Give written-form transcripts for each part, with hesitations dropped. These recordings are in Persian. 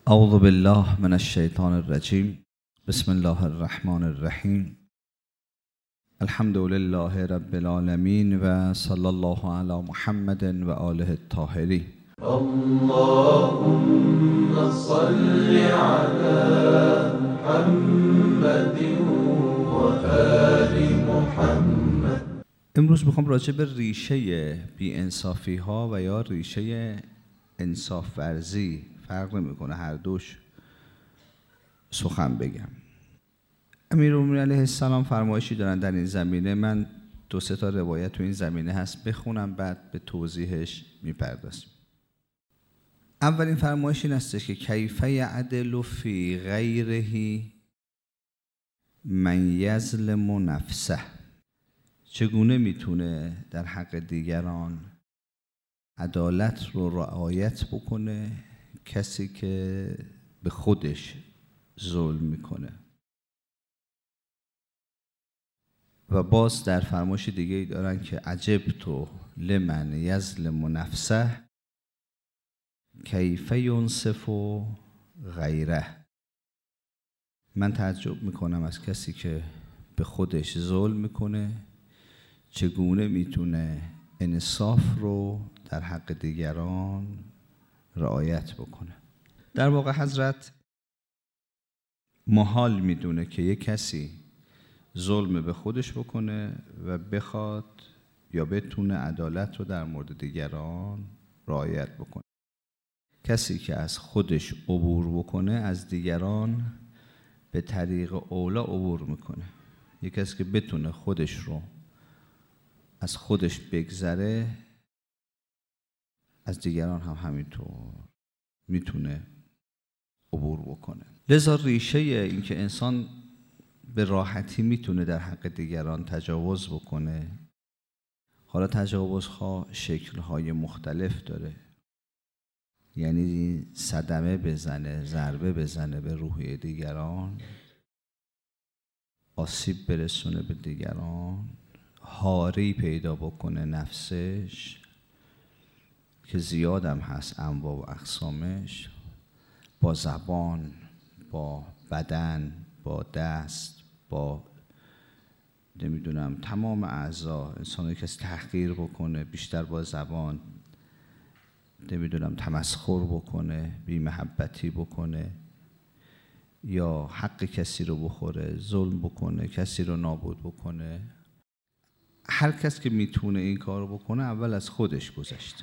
اعوذ بالله من الشیطان الرجیم. بسم الله الرحمن الرحیم. الحمد لله رب العالمین و صلی الله علی محمد و آله الطاهرین. اللهم صل على محمد و آل محمد. امروز میخوام راجع به ریشه بی‌انصافی ها و یا ریشه انصاف ورزی، فرق نمیکنه هر دوش، سخن بگم. امیرالمومنین علیه السلام فرمایشی دارن در این زمینه. من 2-3 تا روایت تو این زمینه هست بخونم، بعد به توضیحش میپردازیم. اولین فرمایش این هستش که کیف یعدل فی غیره من یظلم نفسه. چگونه میتونه در حق دیگران عدالت رو رعایت بکنه کسی که به خودش ظلم میکنه. و باز در فرمایش دیگه ای دارن که عجبت لمن یظلم نفسه کیف ینصف غیره. من تعجب میکنم از کسی که به خودش ظلم میکنه چگونه میتونه انصاف رو در حق دیگران رعایت بکنه. در واقع حضرت محال میدونه که یک کسی ظلم به خودش بکنه و بخواد یا بتونه عدالت رو در مورد دیگران رعایت بکنه. کسی که از خودش عبور بکنه از دیگران به طریق اولا عبور میکنه. یک کسی که بتونه خودش رو از خودش بگذره از دیگران هم همینطور میتونه عبور بکنه. لذا ریشه این که انسان به راحتی میتونه در حق دیگران تجاوز بکنه، حالا تجاوزها شکل‌های مختلف داره، یعنی صدمه بزنه، ضربه بزنه به روحیه دیگران، آسیب برسونه به دیگران، هاری پیدا بکنه نفسش که زیادم هست انواع و اقسامش، با زبان، با بدن، با دست، با نمیدونم تمام اعضا. انسان کسی تحقیر بکنه بیشتر با زبان، نمیدونم تمسخر بکنه، بی‌محبتی بکنه، یا حق کسی رو بخوره، ظلم بکنه، کسی رو نابود بکنه. هر کس که میتونه این کار رو بکنه اول از خودش گذشته.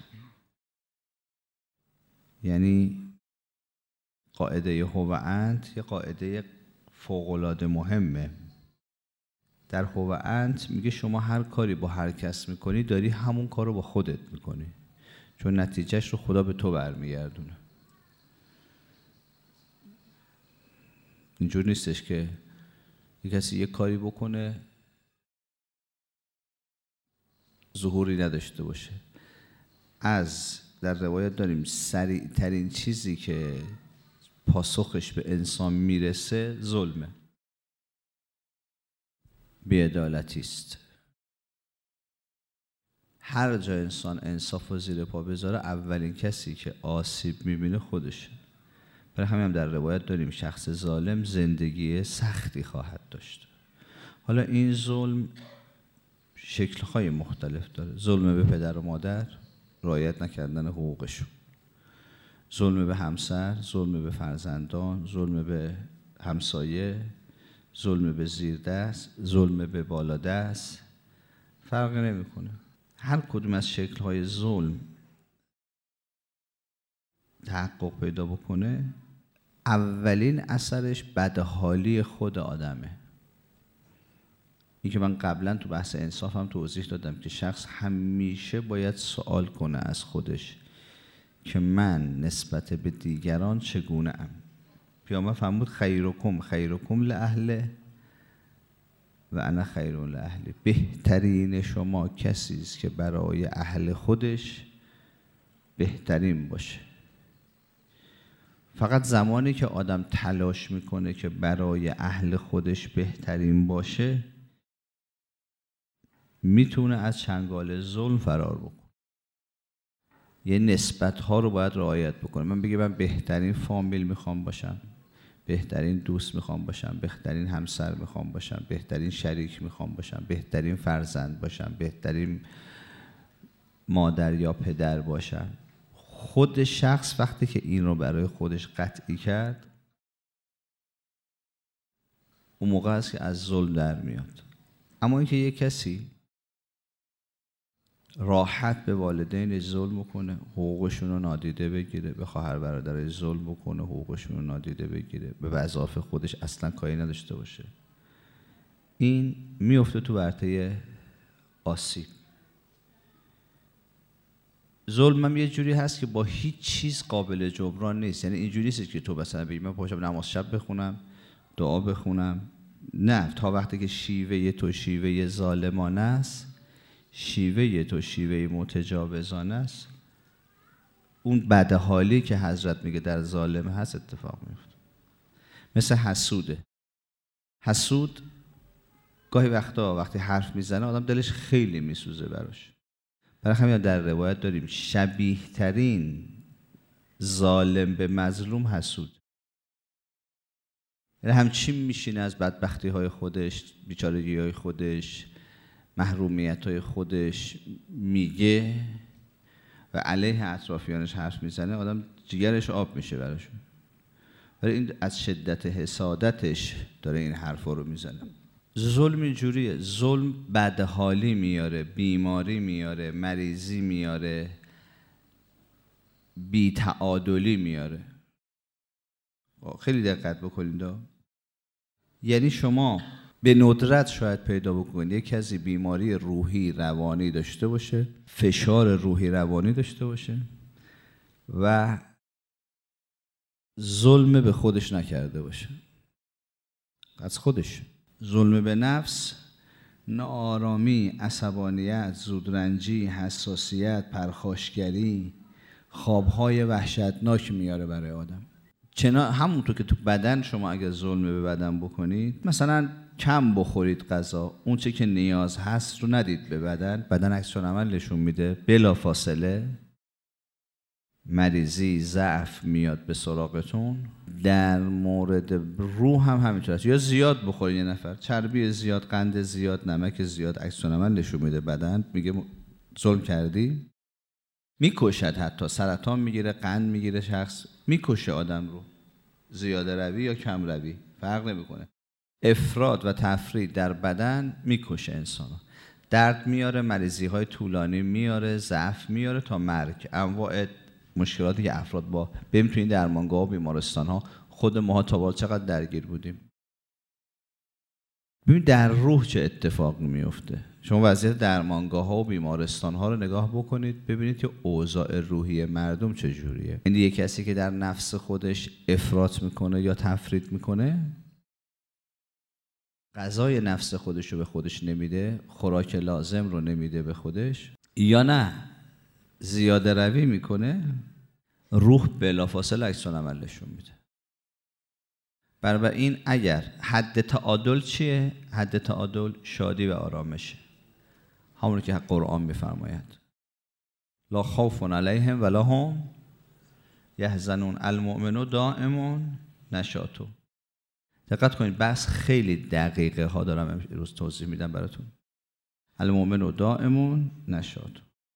یعنی قاعده هو انت یه قاعده فوق‌العاده مهمه. در هو انت میگه شما هر کاری با هر کس میکنی داری همون کار رو با خودت میکنی، چون نتیجهش رو خدا به تو برمیگردونه. اینجور نیستش که یک کسی یک کاری بکنه ظهوری نداشته باشه. در روایت داریم سریع ترین چیزی که پاسخش به انسان میرسه ظلمه، بی‌عدالتی است. هر جا انسان انصاف و زیر پا بذاره اولین کسی که آسیب میبینه خودشه. برای همین هم در روایت داریم شخص ظالم زندگی سختی خواهد داشت. حالا این ظلم شکل‌های مختلف داره. ظلم به پدر و مادر، رعایت نکردن حقوقشون، ظلم به همسر، ظلم به فرزندان، ظلم به همسایه، ظلم به زیر دست، ظلم به بالا دست، فرقی نمیکنه. هر کدوم از شکل‌های ظلم تحقق پیدا بکنه اولین اثرش بدحالی خود آدمه. این که من قبلا تو بحث انصاف هم توضیح دادم که شخص همیشه باید سوال کنه از خودش که من نسبت به دیگران چگونه ام. پیامبر فرمود خیرکم لاهله و انا خیر لاهلی. بهترین شما کسی است که برای اهل خودش بهترین باشه. فقط زمانی که آدم تلاش میکنه که برای اهل خودش بهترین باشه میتونه از چنگال ظلم فرار بکنه. یه نسبت ها رو باید رعایت بکنه. من بگم من بهترین فامیل میخوام باشم، بهترین دوست میخوام باشم، بهترین همسر میخوام باشم، بهترین شریک میخوام باشم، بهترین فرزند باشم، بهترین مادر یا پدر باشم. خود شخص وقتی که این رو برای خودش قطعی کرد، اون موقع است که از ظلم در میاد. اما اینکه یک کسی راحت به والدینش ظلم بکنه، حقوقشون رو نادیده بگیره، به خواهر برادرش ظلم بکنه، حقوقشون رو نادیده بگیره، به وظایف خودش اصلا کاری نداشته باشه، این میفته تو ورطه آسیب. ظلم هم یه جوری هست که با هیچ چیز قابل جبران نیست. یعنی اینجوری نیست که تو مثلا بگی من پاشم نماز شب بخونم، دعا بخونم. نه، تا وقتی که شیوه تو شیوه ظالمانه است، شیوه تو شیوه متجاوزانه است، اون بدحالی که حضرت میگه در ظالم هست اتفاق میفته. مثل حسوده. حسود گاهی وقتا وقتی حرف میزنه آدم دلش خیلی میسوزه براش. برای همین در روایت داریم شبیه ترین ظالم به مظلوم حسود. یعنی همچین میشینه از بدبختی های خودش، بیچارگی های خودش، محرومیت های خودش میگه و علیه اطرافیانش حرف میزنه، آدم جگرش آب میشه براشون. ولی این از شدت حسادتش داره این حرفا رو میزنه. ظلم اینجوریه. ظلم بدحالی میاره، بیماری میاره، مریضی میاره، بی‌تعادلی میاره. خیلی دقت بکنید. یعنی شما به ندرت شاید پیدا بکنید یک کسی بیماری روحی روانی داشته باشه، فشار روحی روانی داشته باشه و ظلم به خودش نکرده باشه. از خودش ظلم به نفس، ناآرامی، عصبانیت، زودرنجی، حساسیت، پرخاشگری، خوابهای وحشتناک میاره برای آدم. همونطور که تو بدن شما اگر ظلم به بدن بکنید، مثلا کم بخورید غذا، اون چه که نیاز هست رو ندید به بدن عکس العمل نشون میده، بلافاصله مریضی، ضعف میاد به سراغتون. در مورد روح هم همینطوره. یا زیاد بخورید، یه نفر چربی زیاد، قند زیاد، نمک زیاد، عکس العمل نشون میده بدن میگه ظلم کردی. میکشد، حتی سرطان میگیره، قند میگیره، شخص میکشه آدم رو. زیاده روی یا کم روی فرق نمیکنه. افراط و تفرید در بدن میکشه انسانو. درد میاره، مریضی های طولانی میاره، ضعف میاره تا مرگ. انواع مشکلاتی که افراد با بریم تو این درمانگاه و بیمارستان ها، خود ماها تا حالا چقدر درگیر بودیم. ببین در روح چه اتفاقی میفته. شما وضعیت درمانگاه ها و بیمارستان ها رو نگاه بکنید، ببینید که اوضاع روحی مردم چجوریه. یعنی یک کسی که در نفس خودش افراط میکنه یا تفرید میکنه، غذای نفس خودش رو به خودش نمیده، خوراک لازم رو نمیده به خودش، یا نه زیاده روی میکنه، روح بلافاصله عکس العمل نشون میده. بنابراین اگر حد تعادل چیه؟ حد تعادل شادی و آرامشه. همون که قرآن میفرماید لا خوف علیهم ولا هم یحزنون المؤمن دائم نشاط. دقت کنید، بحث خیلی دقیقه ها دارم امروز توضیح میدم براتون. المؤمن دائم نشاط.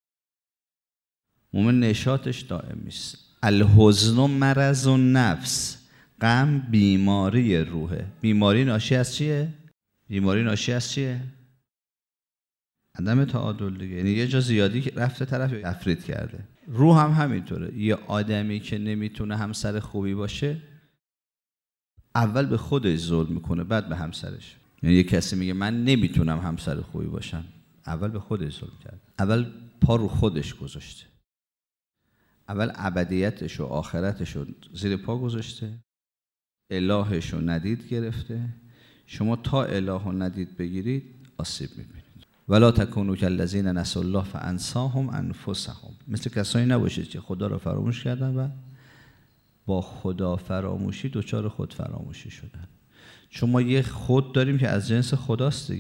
مومن نشاطش دائم نیست. الحزن مرض النفس. غم بیماری روحه. بیماری ناشی از چیه؟ بیماری ناشی از چیه؟ عدم تعادل دیگه. یعنی یه جا زیادی که رفته طرف تفرید کرده. روح هم همینطوره. یه آدمی که نمیتونه همسر خوبی باشه، اول به خودش ظلم میکنه، بعد به همسرش. یعنی یه کسی میگه من نمیتونم همسر خوبی باشم، اول به خودش ظلم کرد. اول پا رو خودش گذاشته. اول ابدیتش و آخرتش رو زیر پا گذاشته، الهش رو ندید گرفته. شما تا اله رو ندید بگیرید آسیب میبینید. ولا تکونوا کالذین نسوا الله فانساهم انفسهم. مثل کسایی نباشید که خدا رو فراموش کردن و با خدا فراموشی دچار خود فراموشی شدن. چون ما یه خود داریم که از جنس خداست دیگه.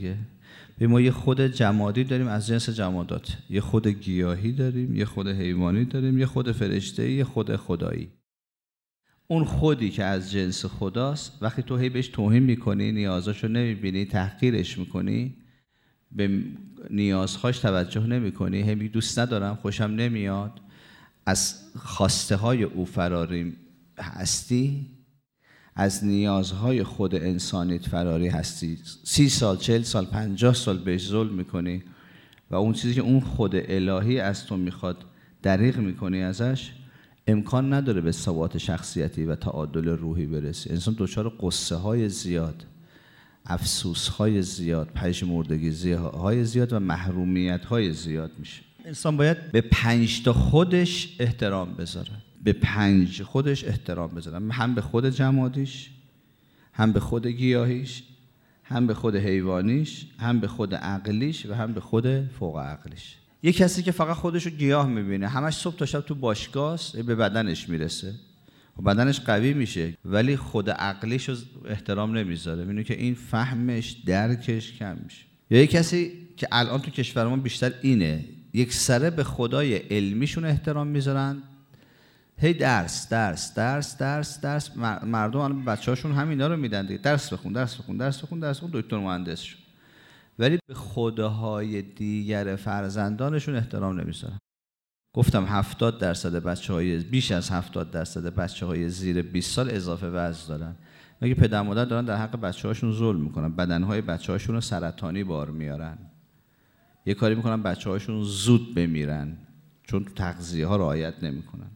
به ما یه خود جمادی داریم از جنس جمادات، یه خود گیاهی داریم، یه خود حیوانی داریم، یه خود فرشته‌ای، یه خود خدایی. اون خودی که از جنس خداست وقتی تو هی بهش توهین میکنی، نیازاشو نمیبینی، تحقیرش میکنی، به نیازهاش توجه نمیکنی، هی میگی دوست ندارم، خوشم نمیاد، از خواسته های او فراری هستی، از نیازهای خود انسانیت فراری هستی، 30 سال 40 سال 50 سال بهش ظلم میکنی و اون چیزی که اون خود الهی از تو میخواد دریغ میکنی ازش، امکان نداره به ثبات شخصیتی و تعادل روحی برسی. انسان دچار قصه های زیاد، افسوس های زیاد، پژمردگی های زیاد و محرومیت های زیاد میشه. انسان باید به 5 تا خودش احترام بذاره، به 5 خودش احترام بذاره، هم به خود جمادیش، هم به خود گیاهیش، هم به خود حیوانیش، هم به خود عقلیش و هم به خود فوق عقلیش. یه کسی که فقط خودشو گیاه میبینه، همش صبح تا شب تو باشگاهست، به بدنش میرسه و بدنش قوی میشه ولی خود عقلیشو احترام نمیذاره، میبینه که این فهمش درکش کم میشه. یا یه کسی که الان تو کشور ما بیشتر اینه، یک سره به خدای علمیشون احترام میذارن، هی درس درس درس درس درس، مردم الان بچه‌هاشون همینا رو میدن دیگه، درس بخون درس بخون درس بخون درس بخون، دکتر مهندس شو، ولی به خداهای دیگر فرزندانشون احترام نمیذارن. گفتم 70% بچه‌های بیش از 70% بچه‌های زیر 20 سال اضافه وزن دارن. میگه پدر مادر دارن در حق بچه‌هاشون ظلم میکنن، بدنهای بچه‌هاشون رو سرطانی بار میارن، یه کاری میکنن بچه‌هاشون زود بمیرن چون تو تغذیه‌ها رعایت نمیکنن.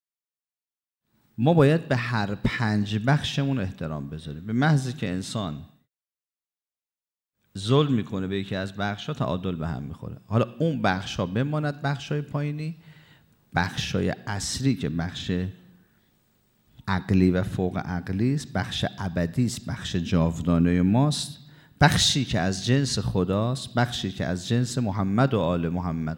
ما باید به هر 5 بخشمون احترام بذاریم. به محضی که انسان ظلم میکنه به یکی از بخش‌ها، تعادل به هم میخوره. حالا اون بخش‌ها بماند بخش‌های پایینی، بخش‌های اصلی که بخش عقلی و فوق عقلی است، بخش ابدی است، بخش جاودانه ماست، بخشی که از جنس خداست، بخشی که از جنس محمد و آل محمد.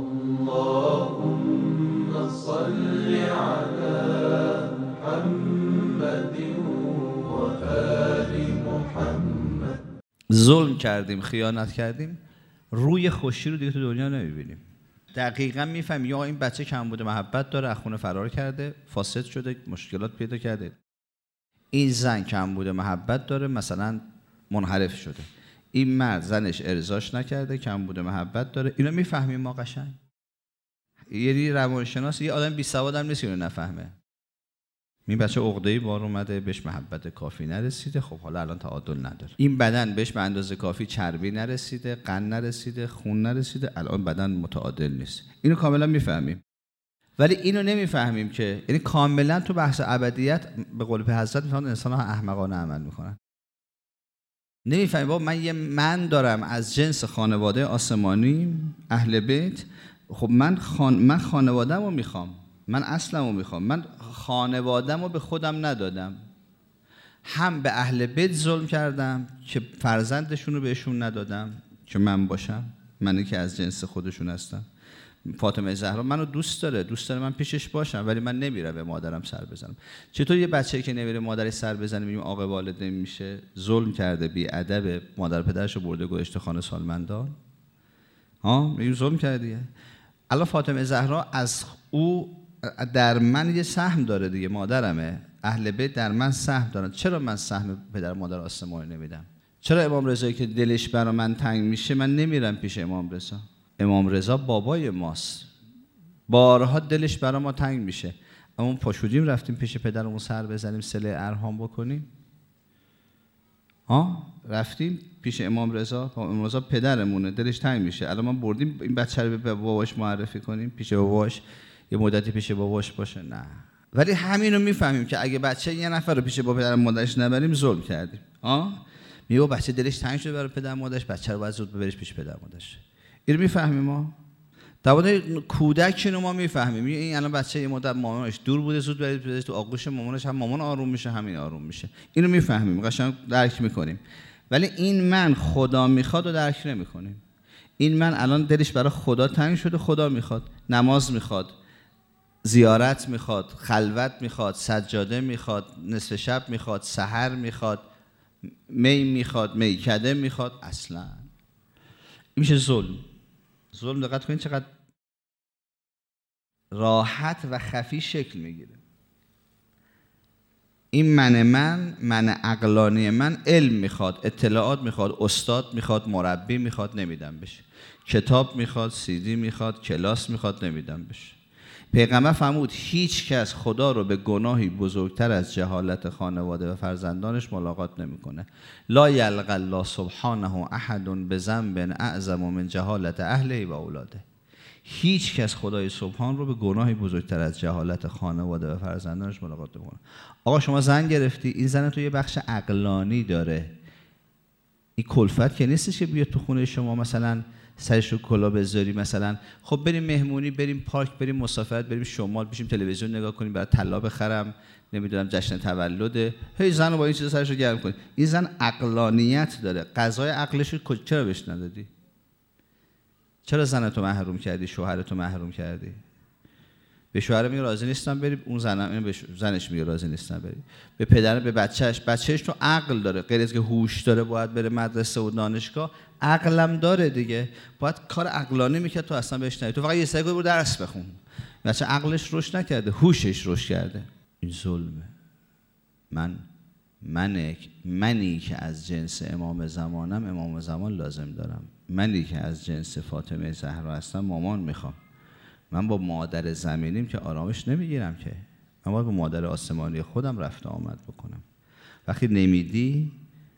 اللهم صل علی محمد و آل محمد. ظلم کردیم، خیانت کردیم، روی خوشی رو دیگه تو دنیا نمیبینیم. دقیقاً میفهمی یا این بچه کمبود محبت داره، از خونه فرار کرده، فاسد شده، مشکلات پیدا کرده. این زن کمبود محبت داره، مثلا منحرف شده. این مرد زنش ارضاش نکرده، کمبود محبت داره. اینو میفهمیم ما قشنگ. یه روانشناس، یه آدم بی سواد هم نیست اینو نفهمه. این بچه عقده‌ای بار اومده، بهش محبت کافی نرسیده، خب حالا الان تعادل نداره. این بدن بهش به اندازه کافی چربی نرسیده، قند نرسیده، خون نرسیده، الان بدن متعادل نیست. اینو کاملا میفهمیم. ولی اینو نمیفهمیم که یعنی کاملا تو بحث ابدیت به قول حضرت میفهمن انسان‌ها احمقانه عمل میکنن. نمیفهمیم بابا من دارم از جنس خانواده آسمانی اهل بیت، خب من خانواده‌مو میخوام، من اصلمو میخوام، من خانواده‌مو به خودم ندادم، هم به اهل بیت ظلم کردم که فرزندشون رو بهشون ندادم که من باشم، منی که از جنس خودشون هستم. فاطمه زهرا منو دوست داره من پیشش باشم، ولی من نمیرم به مادرم سر بزنم. چطور یه بچه‌ای که نمیره مادرش سر بزنه میگیم عاق والدین میشه؟ ظلم کرده، بی ادب، مادر پدرشو برده گذاشته خانه سالمندان. میگیم ظلم کرده. الان فاطمه زهرا از او در من یه سهم داره دیگه، مادرمه، اهل بیت در من سهم دارن. چرا من سهم پدر مادر آسمانی نمیدم؟ چرا امام رضایی که دلش برا من تنگ میشه من نمیرم پیش امام رضا؟ امام رضا بابای ماست، بارها دلش برا ما تنگ میشه، اما پاشودیم رفتیم پیش پدرمون سر بزنیم، صله ارحام بکنیم؟ رفتیم پیش امام رضا، امام رضا پدرمونه، دلش تنگ میشه، الان ما بردیم این بچه رو به باباش معرفی کنیم، پیش باباش یه مدتی پیش باباش باشه؟ نه. ولی همین رو میفهمیم که اگه بچه یه نفر رو پیش بابا پدر مادرش نبریم ظلم کردیم. میگه بچه دلش تنگ شده برای پدر مادرش، بچه رو باید زود ببریش پیش پدر مادرش. اینو میفهمیم ما. در کودک رو ما میفهمیم. این الان بچه یه مدت مامانش دور بوده، زود برید تو آغوش مامانش، هم مامان آروم میشه همین آروم میشه. اینو میفهمیم، قشنگ درک میکنیم. ولی این من خدا میخواد و درک نمیکنیم. این من الان دلش برای خدا تنگ شده، خدا میخواد، نماز میخواد، زیارت میخواد، خلوت میخواد، سجاده میخواد، نصف شب میخواد، سحر میخواد، می میخواد، میکده میخواد. اصلا میشه ظلم. ظلم دقت کنید چقدر راحت و خفی شکل میگیره. این من عقلانی من علم میخواد، اطلاعات میخواد، استاد میخواد، مربی میخواد، نمیدم بشه. کتاب میخواد، CD میخواد، کلاس میخواد، نمیدم بشه. پیغمبر فرمود هیچ کس خدا رو به گناهی بزرگتر از جهالت خانواده و فرزندانش ملاقات نمیکنه. لا یلقی الله سبحانه احد بذنب اعظم من جهالت اهله و اولاده. هیچ کس خدای سبحان رو به گناهی بزرگتر از جهالت خانواده و فرزندانش ملاقات نمیکنه. آقا شما زن گرفتی، این زن تو یه بخش عقلانی داره. این کلفت که نیستش که بیاد تو خونه شما مثلا سرش رو کلا بذاری، مثلا خب بریم مهمونی، بریم پارک، بریم مسافرت، بریم شمال، بشیم تلویزیون نگاه کنیم، برای طلا بخرم، نمیدونم جشن تولده، هی زن رو با این چیزا سرش رو گرم کنی. این زن عقلانیت داره. قضای عقلش رو چرا بهش ندادی؟ چرا زنتو محروم کردی؟ شوهرتو محروم کردی؟ به شوهر میگه راضی نیستم بری، اون زنش میگه راضی نیستم بری. به پدر، به بچهش تو عقل داره، غیر از که هوش داره باید بره مدرسه و دانشگاه، عقلم داره دیگه، باید کار عقلانی میکرد تو اصلا بهش ندی. تو فقط یه سری برو درس بخون. بچه عقلش رشد نکرده، هوشش رشد کرده. این ظلمه. منی که از جنس امام زمانم امام زمان لازم دارم. منی که از جنس فاطمه زهرا هستم مامان میخوام. من با مادر زمینیم که آرامش نمیگیرم که. من باید با مادر آسمانی خودم رفت آمد بکنم. وقتی نمیدی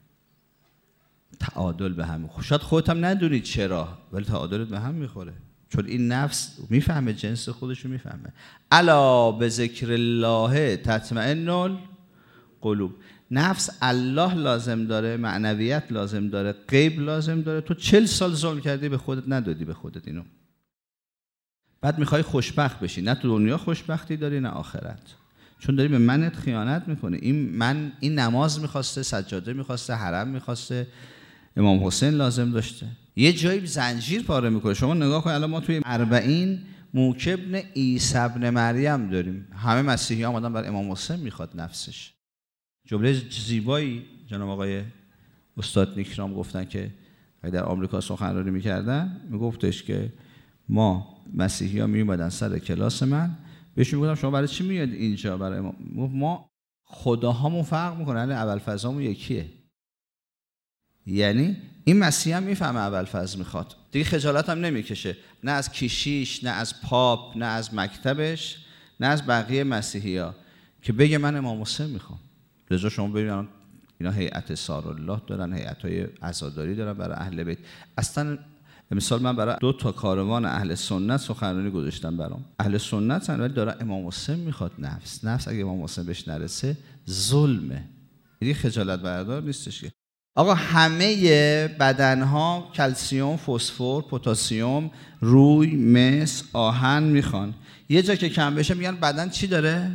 تعادل به هم میخوره. شاید خودت هم ندونی چرا، ولی تعادلت به هم میخوره. چون این نفس میفهمه، جنس خودشو میفهمه. الا به ذکر الله تطمئن القلوب. نفس الله لازم داره، معنویت لازم داره، غیب لازم داره. تو 40 سال ظلم کردی به خودت، ندادی به خودت اینو. بعد میخوای خوشبخت بشی. نه تو دنیا خوشبختی داری نه آخرت، چون داری به منت خیانت میکنه. این نماز میخواسته، سجاده میخواسته، حرم میخواسته، امام حسین لازم داشته. یه جایی زنجیر پاره میکنه. شما نگاه کن الان ما توی 40 موکب ابن عیسی ابن مریم داریم. همه مسیحی ها آمدن بر امام حسین میخواد نفسش. جمله زیبایی جناب آقای استاد نیکرام گفتن که در آمریکا سخنرانی میکردن، میگفتش که ما مسیحی ها میومدن سر کلاس من، بهشون میگفتم شما برای چی میاد اینجا؟ برای ما خداهامون فرق میکنه، یعنی ابوالفضلمون یکیه. یعنی این مسیحی هم میفهمه ابوالفضل میخواد، دیگه خجالت هم نمیکشه، نه از کشیش، نه از پاپ، نه از مکتبش، نه از بقیه مسیحی ها، که بگه من امام حسین میخوام. لذا شما ببینید اینا هیئت سارالله دارن، هیئت‌های عزاداری دارن برای اهل بیت. اصلا مثال من برای 2 کاروان اهل سنت سخنرانی گذاشتم برام. اهل سنت ولی داره امام حسین میخواد. نفس اگه امام حسین بهش نرسه ظلمه. این خجالت بردار نیستش که آقا همه بدنها کلسیوم، فسفر، پتاسیم، روی، مس، آهن میخوان. یه جا که کم بشه میگن بدن چی داره؟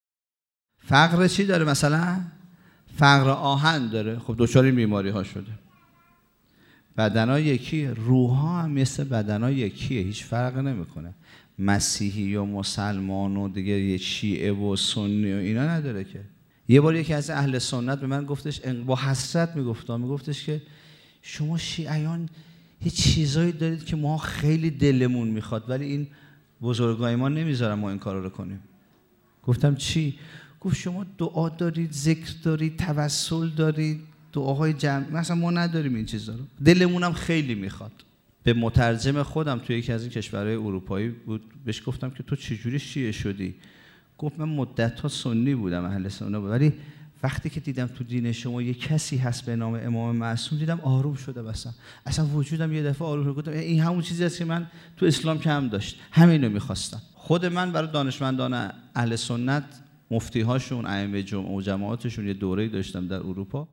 فقر چی داره؟ مثلا فقر آهن داره. خب دچار این بیماری ها شده. بدنها یکیه، روحها هم مثل بدنها یکیه، هیچ فرق نمیکنه. مسیحی و مسلمان و دیگه یه شیعه و سنی و اینا نداره که. یه بار یکی از اهل سنت به من گفتش، با حسرت میگفتش که شما شیعیان یه چیزایی دارید که ما خیلی دلمون میخواد، ولی این بزرگای ما نمیذارن ما این کارا رو کنیم. گفتم چی؟ گفت شما دعا دارید، ذکر دارید، توسل دارید، دعاهای جمع، مثلا ما نداریم این چیزا رو، دلمونم خیلی میخواد. به مترجم خودم توی یکی از این کشورهای اروپایی بود، بهش گفتم که تو چجوری شیعه شدی؟ گفت من مدت‌ها سنی بودم، اهل سنت بودم، ولی وقتی که دیدم تو دین شما یه کسی هست به نام امام معصوم، دیدم آروم شده. اصلا وجودم یه دفعه آروم شد. گفتم این همون چیزی است که من تو اسلام کم داشت، همینو می‌خواستم. خود من برای دانشمندان اهل سنت، مفتی‌هاشون، ائمه و جماعتشون یه دوره‌ای داشتم در اروپا.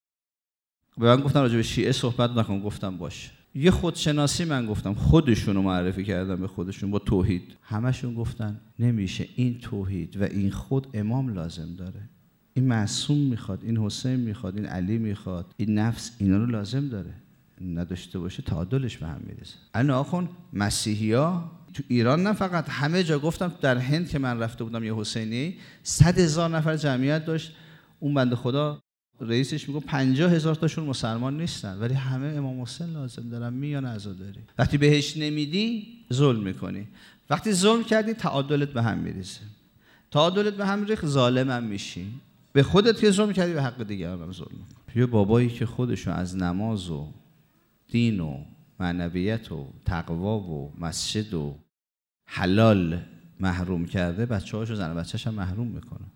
به من گفتن راجع به شیعه صحبت نکن. گفتم باشه. یه خودشناسی من گفتم، خودشونو معرفی کردم به خودشون با توحید. همشون گفتن نمیشه، این توحید و این خود امام لازم داره. این معصوم میخواد، این حسین میخواد، این علی میخواد، این نفس اینا رو لازم داره. نداشته باشه تعادلش به هم میرسه. الان آخون مسیحی‌ها تو ایران نه فقط، همه جا. گفتم در هند که من رفته بودم، یه حسینی 100,000 نفر جمعیت داشت. اون بنده خدا رئیسش میگه 50,000 تاشون مسلمان نیستن ولی همه امام حسین لازم دارن، میان عزاداری. وقتی بهش نمیدی ظلم میکنی، وقتی ظلم کردی تعادلت به هم میریزه، تعادلت به هم ریخت ظالم هم میشی، به خودت که ظلم کردی به حق دیگران هم ظلم میکنی. یه بابایی که خودشو از نماز و دین و معنویت و تقوا و مسجد و حلال محروم کرده، بچه‌هاشو زن و بچه‌ش هم محروم میکنه.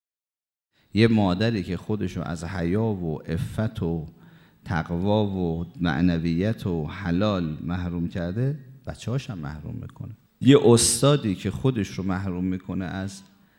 یه مادری که خودشو از حیا و عفت و تقوا و معنویت و حلال محروم کرده، بچه‌هاش هم محروم میکنه. یه استادی که خودش رو محروم میکنه از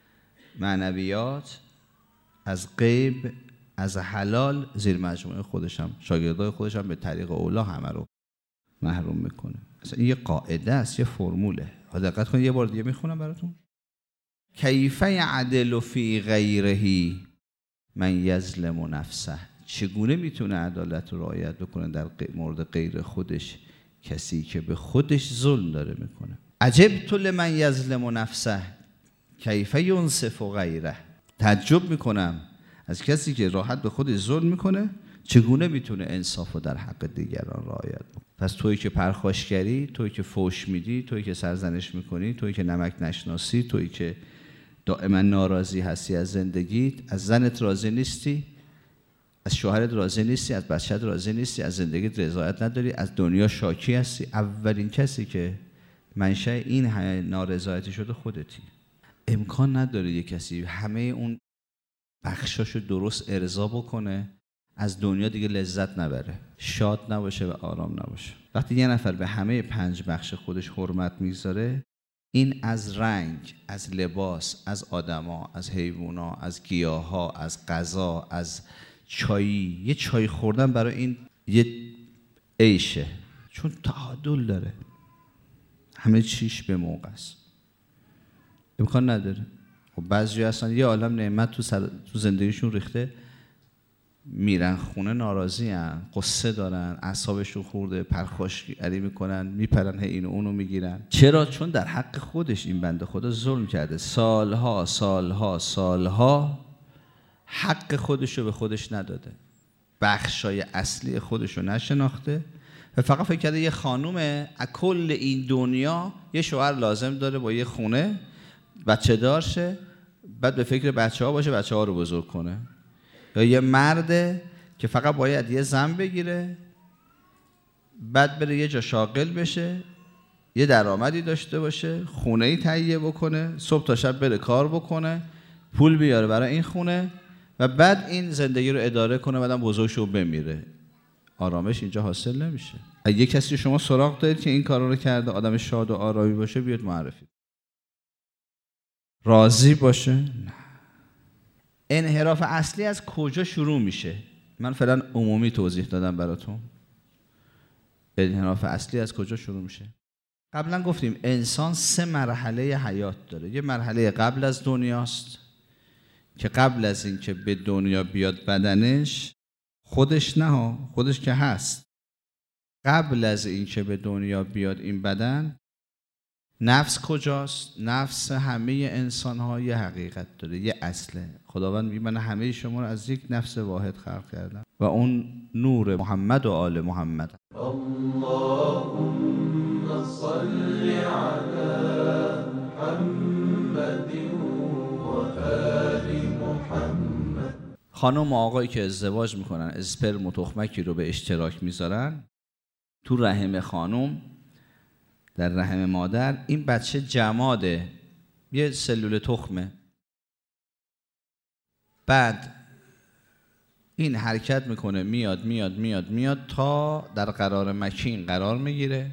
معنویات، از غیب، از حلال، زیر مجموعه خودش هم شاگردای خودش هم به طریق اولا همه رو محروم میکنه. اصلا این یه قاعده است، یه فرموله. دقت کنید، یه بار دیگه میخونم براتون. کیف یعدل فی غیره من یظلم نفسه. چگونه میتونه عدالت رو رعایت بکنه در مورد غیر خودش کسی که به خودش ظلم داره میکنه. عجبت لمن یظلم نفسه کیف ینصف غیره. تعجب میکنم از کسی که راحت به خودش ظلم میکنه چگونه میتونه انصاف رو در حق دیگران رعایت بکنه. پس تویی که پرخاشگری، تویی که فحش میدی، تویی که سرزنش میکنی، تویی که نمک نشناسی، تویی که دائما ناراضی هستی از زندگیت، از زنت راضی نیستی، از شوهرت راضی نیستی، از بچه‌ت راضی نیستی، از زندگیت رضایت نداری، از دنیا شاکی هستی، اولین کسی که منشأ این نارضایتی شده خودتی. امکان نداره یک کسی همه اون بخشاشو درست ارضا بکنه از دنیا دیگه لذت نبره، شاد نباشه و آرام نباشه. وقتی یه نفر به همه 5 بخش خودش حرمت میذاره، این از رنگ، از لباس، از آدما، از حیوونا، از گیاها، از غذا، از چایی، یه چای خوردن برای این یه عیشه، چون تعادل داره، همه چیش به موقع است. امکان نداره. خب بعضی هستن یه عالم نعمت تو زندگیشون ریخته، میرن خونه ناراضی ان، قصه دارن، اعصابشون خورده، پرخاشگری میکنن، میپرن اینو اونو میگیرن. چرا؟ چون در حق خودش این بنده خدا ظلم کرده، سالها حق خودشو به خودش نداده، بخشای اصلی خودشو نشناخته و فقط فکر کرده یه خانومه کل این دنیا یه شوهر لازم داره با یه خونه بچه دار شه، بعد به فکر بچه ها باشه، بچه ها رو بزرگ کنه. یا یه مرده که فقط باید یه زن بگیره، بعد بره یه جا شاغل بشه، یه درآمدی داشته باشه، خونه‌ای تهیه بکنه، صبح تا شب بره کار بکنه، پول بیاره برای این خونه و بعد این زندگی رو اداره کنه، بعدم بزرگ شه و بمیره. آرامش اینجا حاصل نمیشه. اگه یه کسی شما سراغ دارید که این کارا رو کرده، آدم شاد و آرامی باشه، بیاد معرفی. راضی باشه؟ نه. انحراف اصلی از کجا شروع میشه؟ من فعلا عمومی توضیح دادم براتون. انحراف اصلی از کجا شروع میشه؟ قبلا گفتیم انسان 3 مرحله حیات داره. یه مرحله قبل از دنیاست که قبل از این که به دنیا بیاد بدنش، خودش نه، خودش که هست، قبل از این که به دنیا بیاد این بدن، نفس کجاست؟ نفس همه انسان ها یه حقیقت داره، یه اصله. خداوند میگه من همه شما رو از یک نفس واحد خلق کردم و اون نور محمد و آل محمد. اللهم صل علی محمد و آل محمد. خانم و آقایی که ازدواج میکنن، اسپرم و تخمکی رو به اشتراک میذارن تو رحم خانم، در رحم مادر، این بچه جماده، یه سلول تخمه. بعد این حرکت میکنه، میاد تا در قرار مکین قرار میگیره،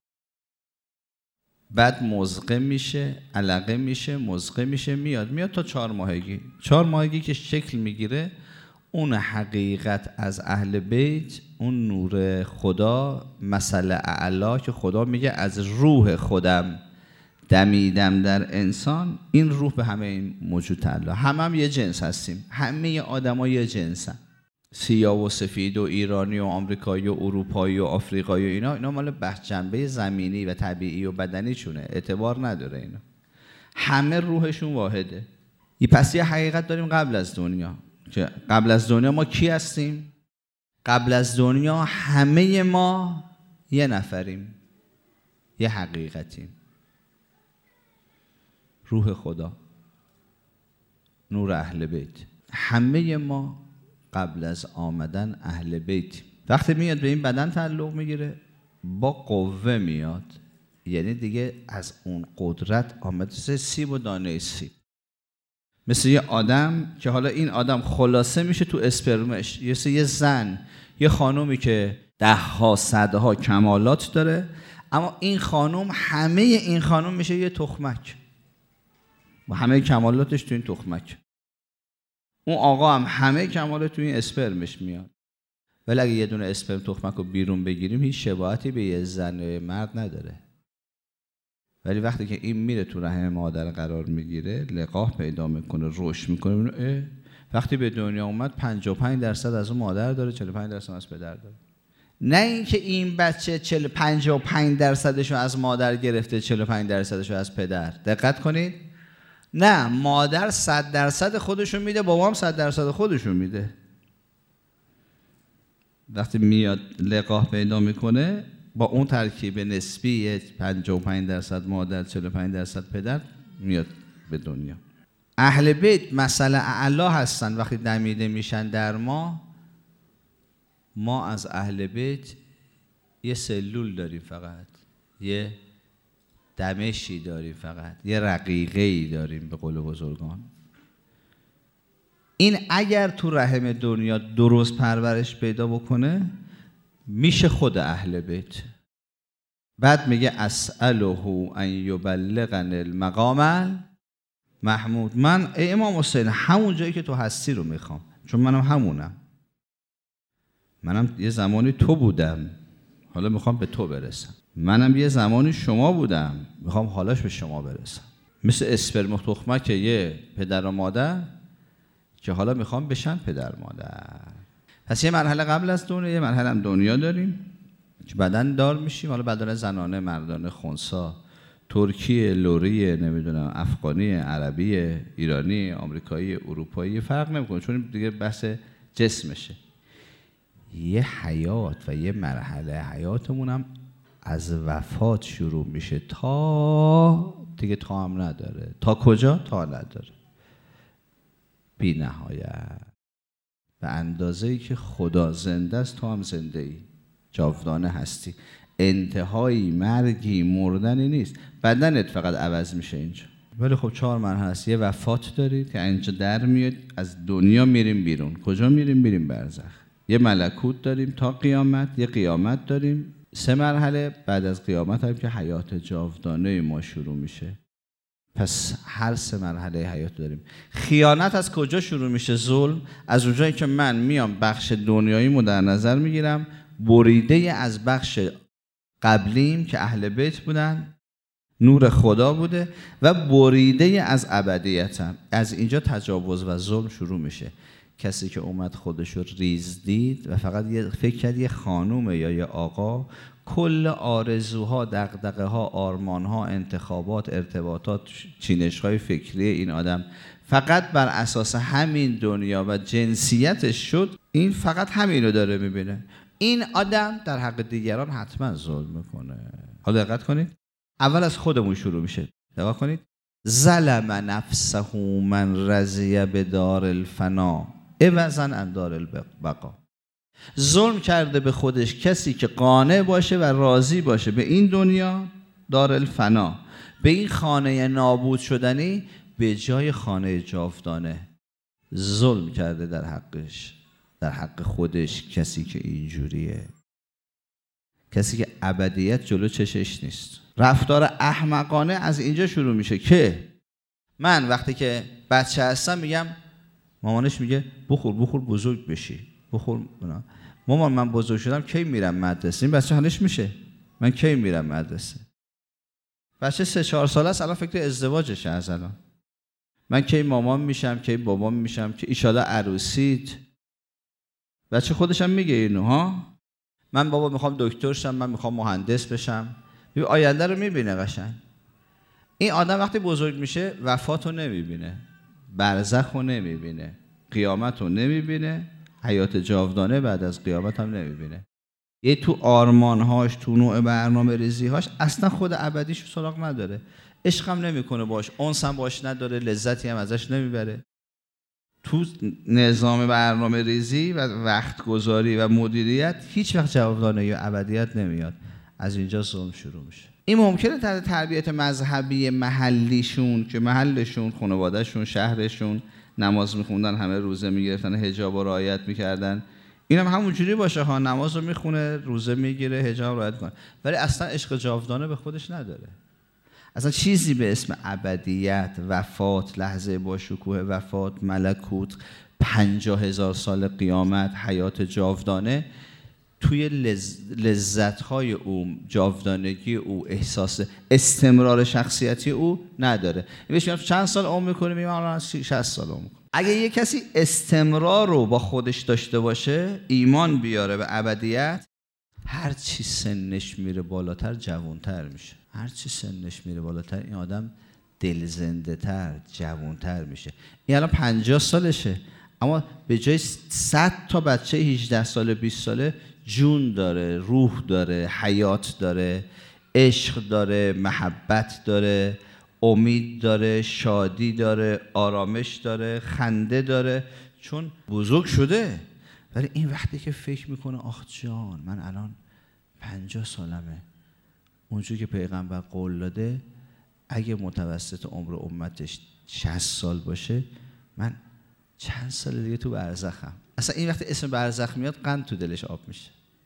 بعد مزغه میشه، علقه میشه، مزغه میشه، میاد تا 4 ماهگی. 4 ماهگی که شکل میگیره، اون حقیقت از اهل بیت، اون نور خدا، مثل اعلا که خدا میگه از روح خودم دمیدم در انسان، این روح به همه این موجود تعلق. هم یه جنس هستیم، همه آدما یه جنسن، سیاه و سفید و ایرانی و آمریکایی و اروپایی و آفریقایی و اینا مال بحث جنبه زمینی و طبیعی و بدنی چونه، اعتبار نداره اینا. همه روحشون واحده. پس یه حقیقت داریم قبل از دنیا که قبل از دنیا ما کی هستیم؟ قبل از دنیا همه ما یه نفریم، یه حقیقتیم. روح خدا، نور اهل بیت. همه ما قبل از آمدن اهل بیت. وقتی میاد به این بدن تعلق میگیره با قوه میاد، یعنی دیگه از اون قدرت آمده سیب و دانه سیب. مثل یه آدم که حالا این آدم خلاصه میشه تو اسپرمش، یه زن، یه خانومی که 10 100 کمالات داره، اما این خانوم، همه این خانوم میشه یه تخمک و همه کمالاتش تو این تخمک. اون آقا هم همه کمالات تو این اسپرمش میاد. ولی اگه یه دونه اسپرم تخمک رو بیرون بگیریم هیچ شباهتی به یه زن مرد نداره. ولی وقتی که این میره تو رحم مادر قرار میگیره، لقاح پیدا میکنه، رشد میکنه، وقتی به دنیا اومد 55% از اون مادر داره، 45% از پدر داره. نه اینکه این بچه 55%شو از مادر گرفته، 45%شو از پدر. دقت کنید، نه، مادر 100% خودشو میده، بابا هم 100% خودشو میده. وقتی میاد لقاح پیدا میکنه با اون ترکیب نسبی 55% مادر 45% پدر میاد به دنیا. اهل بیت مسئله اعلا هستن. وقتی دمیده میشن در ما از اهل بیت یه سلول داریم، فقط یه دمشی داریم، فقط یه رقیقه‌ای داریم به قول بزرگان. این اگر تو رحم دنیا درست پرورش پیدا بکنه میشه خود اهل بیت. بعد میگه اسأله ان یبلغنی المقام محمود. من ای امام حسین همون جایی که تو هستی رو میخوام، چون منم همونم. منم یه زمانی تو بودم، حالا میخوام به تو برسم. منم یه زمانی شما بودم، میخوام حالاش به شما برسم. مثل اسپرم و تخمک یه پدر و مادر که حالا میخوام بشن پدر مادر. پس یه مرحله قبل از دنیا، یه مرحله هم دنیا داریم که بدن دار میشیم. حالا بدن زنانه، مردانه، خنثی، ترکی، لوری، نمیدونم افغانی، عربی، ایرانی، آمریکایی، اروپایی، فرق نمیکنه، چون دیگه بحث جسمشه. یه حیات و یه مرحله حیاتمون هم از وفات شروع میشه تا دیگه تا هم نداره. تا کجا؟ تا نداره، بی نهایت. به اندازه‌ای که خدا زنده است تو هم زنده ای، جاودانه هستی. انتهایی، مرگی، مردنی نیست. بدنت فقط عوض میشه اینجا. ولی خب 4 مرحله هست. یه وفات دارید که اینجا در میاد، از دنیا میریم بیرون. کجا میریم؟ میریم برزخ. یه ملکوت داریم تا قیامت، یه قیامت داریم. 3 مرحله بعد از قیامت هم که حیات جاودانه ما شروع میشه. پس هر 3 مرحله حیات داریم. خیانت از کجا شروع میشه؟ ظلم. از اونجایی که من میام بخش دنیاییمو در نظر میگیرم، بریده از بخش قبلیم که اهل بیت بودن، نور خدا بوده، و بریده از ابدیتم. از اینجا تجاوز و ظلم شروع میشه. کسی که اومد خودشو ریز دید و فقط فکر کرد یه خانومه یا یه آقا، کل آرزوها، دغدغه‌ها، آرمانها، انتخابات، ارتباطات، چینش‌های فکری این آدم فقط بر اساس همین دنیا و جنسیتش شد. این فقط همین رو داره میبینه. این آدم در حق دیگران حتما ظلم میکنه. حالا دقت کنید، اول از خودمون شروع میشه. دقت کنید، ظلم نفسه من رضی بدار الفنا عوضا عن دار البقا. ظلم کرده به خودش کسی که قانع باشه و راضی باشه به این دنیا، دار الفنا، به این خانه نابود شدنی، به جای خانه جاودانه. ظلم کرده در حقش، در حق خودش. کسی که اینجوریه، کسی که ابدیت جلو چشش نیست. رفتار احمقانه از اینجا شروع میشه که من وقتی که بچه هستم میگم، مامانش میگه بخور بخور بزرگ بشی، بخور. مامان من بزرگ شدم کی میرم مدرسه؟ این بچه حالش میشه من کی میرم مدرسه؟ بچه 3-4 ساله است، الان فکر ازدواجشه. از الان من کی مامان میشم، کی بابام میشم، که ایشالا عروسیت. بچه خودش هم میگه اینو ها. من بابا میخوام دکتر شم، من میخوام مهندس بشم. آینده رو میبینه قشنگ. این آدم وقتی بزرگ میشه وفات رو نمیبینه، برزخ رو نمیبینه، قیامت رو نمیبینه، حیات جاودانه بعد از قیامت هم نمیبینه. یه تو آرمانهاش، تو نوع برنامه ریزیهاش اصلا خود ابدیش سراغ نداره، عشق هم نمیکنه باش، انس هم باش نداره، لذتی هم ازش نمیبره. تو نظام برنامه ریزی و وقت گذاری و مدیریت هیچ وقت جاودانه یا ابدیت نمیاد. از اینجا ظلم شروع میشه. این ممکنه در تربیت مذهبی محلیشون که محلشون، خانوادهشون، شهرشون نماز میخوندن، همه روزه میگرفتن، حجاب رو رعایت میکردن، اینم همونجوری باشه ها، نماز رو میخونه، روزه میگیره، حجاب رعایت کنه، ولی اصلا عشق جاودانه به خودش نداره. اصلا چیزی به اسم ابدیت، وفات، لحظه با شکوه وفات، ملکوت، 50,000 سال قیامت، حیات جاودانه توی لذت‌های او، جاودانگی او، احساس استمرار شخصیتی او نداره. بهش میگم چند سال عمر می‌کنه؟ میگم الان 60 سال عمر می‌کنه. اگه یه کسی استمرار رو با خودش داشته باشه، ایمان بیاره به ابدیت، هر چی سنش میره بالاتر جوان‌تر میشه. هر چی سنش میره بالاتر این آدم دلزنده‌تر، جوان‌تر میشه. این الان 50 سالشه، اما به جای 100 تا بچه 18 ساله 20 ساله جون داره، روح داره، حیات داره، عشق داره، محبت داره، امید داره، شادی داره، آرامش داره، خنده داره، چون بزرگ شده. ولی این وقتی که فکر میکنه آخ جان من الان 50 سالمه، اونجوری که پیغمبر قول داده اگه متوسط عمر امتش 60 سال باشه، من چند سال دیگه تو برزخم. اصلا این وقتی اسم برزخ میاد قند تو دلش آب میشه.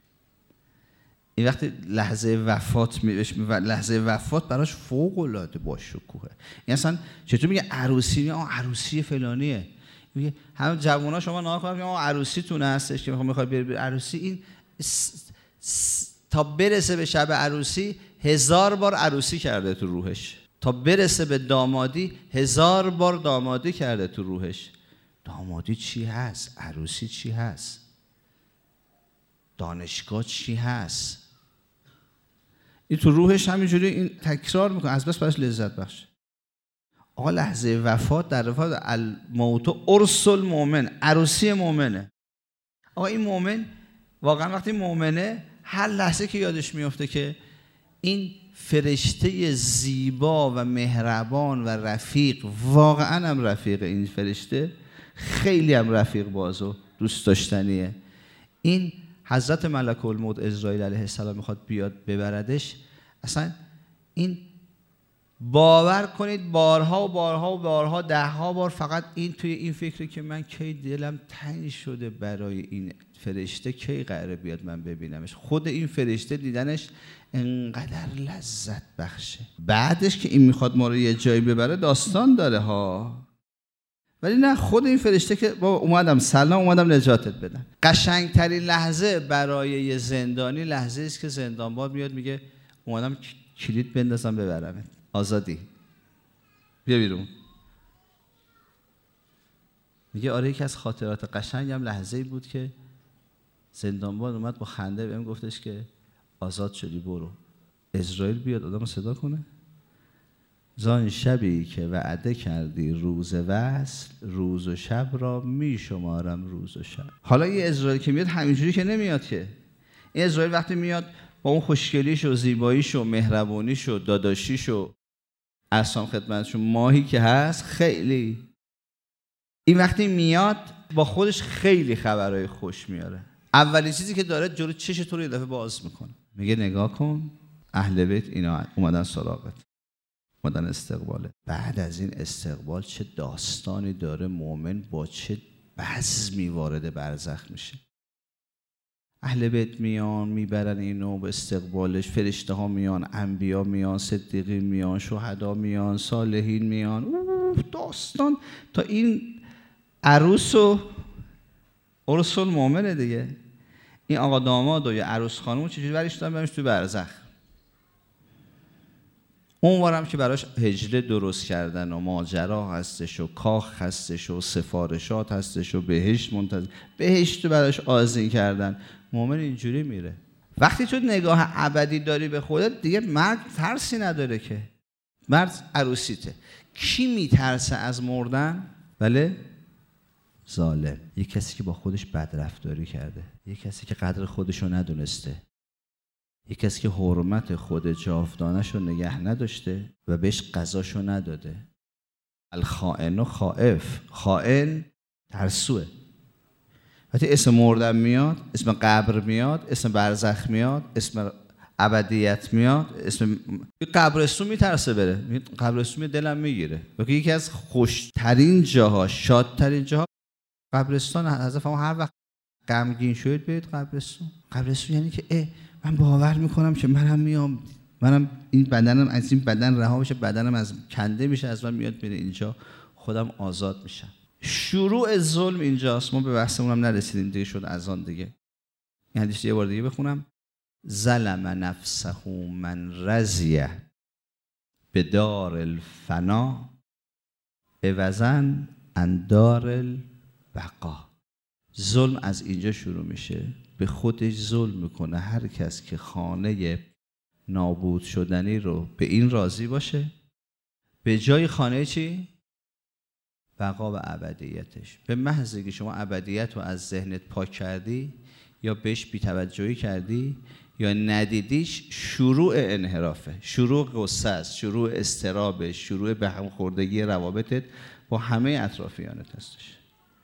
این وقتی لحظه وفات لحظه وفات براش فوق العاده با شکوهه. این اصلا چطور میگه عروسی؟ عروسی فلانیه. میگه همه جوونا شما نگاه کنید که عروسیتون هستش که میخواد بری عروسی، این تا برسه به شب عروسی 1000 بار عروسی کرده تو روحش، تا برسه به دامادی 1000 بار دامادی کرده تو روحش. دامادی چی هست؟ عروسی چی هست؟ دانشگاه چی هست؟ این تو روحش همینجوری این تکرار میکنه، از بس براش لذت بخشه. آقا لحظه وفات در وفات الموت عرس المؤمن، عروسی مؤمنه. آقا این مؤمن واقعا وقتی مؤمنه هر لحظه که یادش میفته که این فرشته زیبا و مهربان و رفیق، واقعا هم رفیق، این فرشته خیلی هم رفیق باز و دوست داشتنیه، این حضرت ملک الموت عزراییل علیه السلام میخواد بیاد ببردش، اصلا این باور کنید بارها و بارها و بارها 10 بار فقط این توی این فکره که من کی دلم تنگ شده برای این فرشته، کی قراره بیاد من ببینمش. خود این فرشته دیدنش انقدر لذت بخشه. بعدش که این میخواد ما رو یه جایی ببره داستان داره ها، ولی نه، خود این فرشته که بابا اومدم سلام، اومدم نجاتت بدم. قشنگترین لحظه برای یه زندانی لحظه است که زندانبان میاد میگه اومدم کلید بندازم ببرمت، آزادی، بیا بیرون. میگه آره یکی از خاطرات قشنگم لحظه‌ای بود که زندانبان اومد با خنده بهم گفتش که آزاد شدی برو. عزراییل بیاد آدمو صدا کنه، زان شبی که وعده کردی روز وصل، روز و شب را می شمارم روز و شب. حالا این عزراییل که میاد همینجوری که نمیاد که. این عزراییل وقتی میاد با اون خوشگلیش و زیباییش و مهربونیش و داداشیش و ارسام خدمتشون ماهی که هست، خیلی این وقتی میاد با خودش خیلی خبرهای خوش میاره. اولین چیزی که داره جلو چش تو رو یه دفعه باز میکنه، میگه نگاه کن اهل بیت اینا اومدن سراغت، اومدن استقباله. بعد از این استقبال چه داستانی داره، مؤمن با چه بزمی وارد برزخ میشه. اهل بیت میان میبرن اینو به استقبالش، فرشته ها میان، انبیا میان، صدیقین میان، شهدا میان، صالحین میان، داستان تا این عروس و عرس المؤمنه دیگه. این آقا داماد و یا عروس خانم چجوری برش دادن برش تو برزخ. اونورم که براش هجله درست کردن و ماجرا هستش و کاخ هستش و سفارشات هستش و بهشت منتظر، بهشت براش آذین کردن. مومن اینجوری میره. وقتی تو نگاه ابدی داری به خودت دیگه مرگ ترسی نداره که. مرگ عروسیته. کی میترسه از مردن؟ بله؟ ظالم. یک کسی که با خودش بدرفتاری کرده، یک کسی که قدر خودشو ندونسته، یک کسی که حرمت خود جاودانه‌شو نگه نداشته و بهش قضاشو نداده. الخائن خائف، خائن ترسوه. وقتی اسم مردن میاد، اسم قبر میاد، اسم برزخ میاد، اسم ابدیت میاد، اسم قبرستون میترسه بره. قبرستون دلم میگیره. وقتی یکی از خوشترین جاها، شادترین جاها قبرستان. حضرت هر وقت غمگین شدید برید قبرستون. قبرستون یعنی که من باور میکنم که منم میام، منم این بدنم از این بدن رها بشه، بدنم از کنده میشه، از من میاد میره اینجا، خودم آزاد میشم. شروع ظلم اینجاست. ما به بحثمون هم نرسیدیم دیگه، شد اذان دیگه. این حدیث یه بار دیگه بخونم. ظلم نفسه من رضیه بدار الفنا عوضا عن دار البقا. ظلم از اینجا شروع میشه. به خودش ظلم میکنه هر کس که خانه نابود شدنی رو به این راضی باشه، به جای خانه چی؟ بقا و ابدیتش. به محض که شما ابدیت رو از ذهنت پاک کردی یا بهش بی‌توجهی کردی یا ندیدیش، شروع انحرافه، شروع غصه است، شروع اضطرابه، شروع به هم خوردگی روابطت با همه اطرافیانت هستش.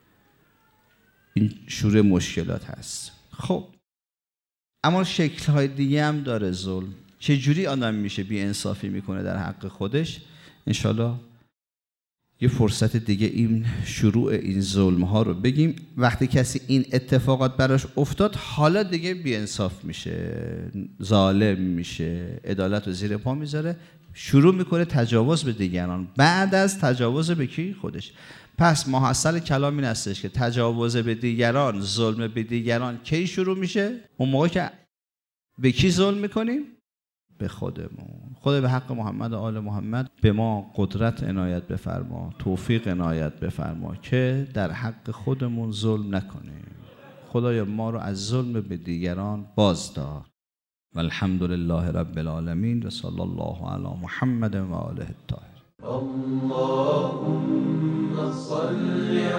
این شروع مشکلات هست. خب اما شکل‌های دیگه هم داره ظلم. چه جوری آدم میشه بی انصافی میکنه در حق خودش؟ انشالله یه فرصت دیگه این شروع این ظلم ها رو بگیم. وقتی کسی این اتفاقات براش افتاد، حالا دیگه بی انصاف میشه، ظالم میشه، عدالت رو زیر پا میذاره، شروع میکنه تجاوز به دیگران. بعد از تجاوز به کی؟ خودش. پس محصل کلام این هستش که تجاوز به دیگران، ظلم به دیگران کی شروع میشه؟ اون موقع که به کی ظلم میکنیم؟ به خودمون. خدا به حق محمد و آل محمد به ما قدرت عنایت بفرما، توفیق عنایت بفرما که در حق خودمون ظلم نکنیم. خدایا ما رو از ظلم به دیگران بازدار. و الحمد لله رب العالمین و صلی الله علی محمد و آله الطاهرین. اللهم صل